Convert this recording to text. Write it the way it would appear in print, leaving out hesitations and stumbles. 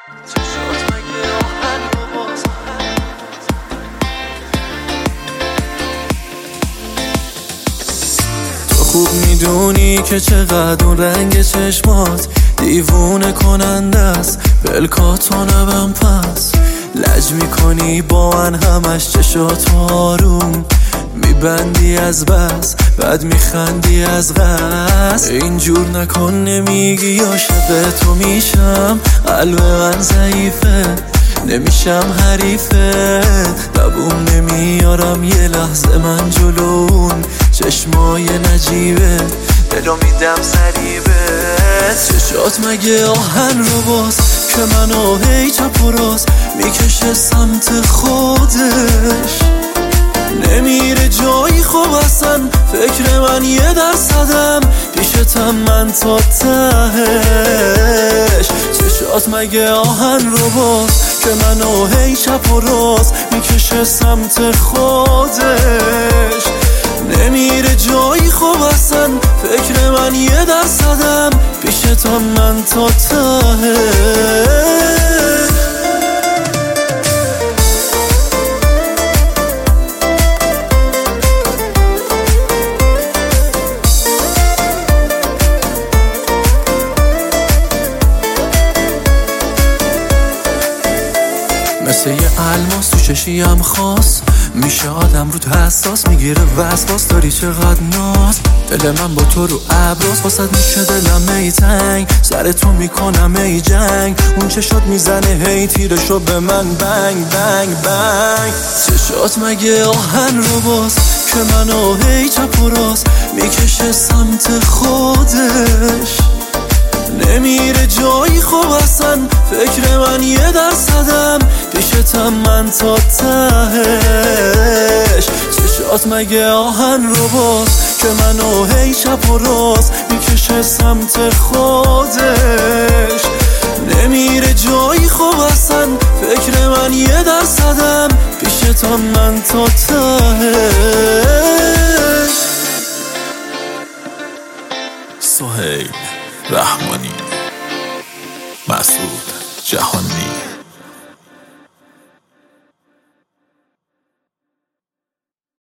تو خوب میدونی که چقدر اون رنگ چشمات دیوونه کننده است، پلکاتو نبم پس لج میکنی با من همش چشاتو آروم میبندی از بس، بعد میخندی از قصد. اینجور نکن نمیگی عاشق تو میشم، قلب من ضعیفه نمیشم حریفه، لبوم نمیارم یه لحظه من جلون چشمای نجیبه، دلو میدم سریبه. چشات مگه آهن رو باز که منو هی چپ و راست میکشه سمت خودش، نمیره جایی خوب اصلا فکر من 1% پیشتم من تا تهش. چشات مگه آهن رو باز که منو هی چپ و راست میکشه سمت خودش، نمیره جایی خوب اصلا فکر من 1% پیشتم من تا تهش. مثل یه الماس تو چشیم خاص میشه آدم رو حساس، میگیره وسواس داری چقدر ناز، دل من با تو رو ابراز واسد میشه دلم ای تنگ، سر تو میکنم ای جنگ، اون چشات میزنه هی تیرشو به من بنگ بنگ بنگ. چشات مگه آهن رو باز که منو هی چپ و راست میکشه سمت خودش، نمیره جایی خوب اصلا فکر من 1% پیشتم من تا تهش. چشات مگه آهن رو باز که منو هی چپ و راست میکشه سمت خودش، نمیره جایی خوب اصلا فکر من 1% پیشتم من تا تهش. سهیل رحمانی، مسعود جهانی.